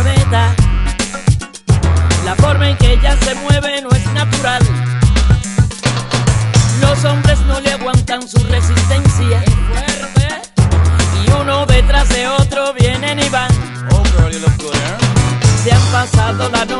gaveta. La forma en que ella se mueve no es natural. Los hombres no le aguantan su resistencia. Es fuerte. Y uno detrás de otro vienen y van. Oh girl, you look good, eh? Se han pasado la noche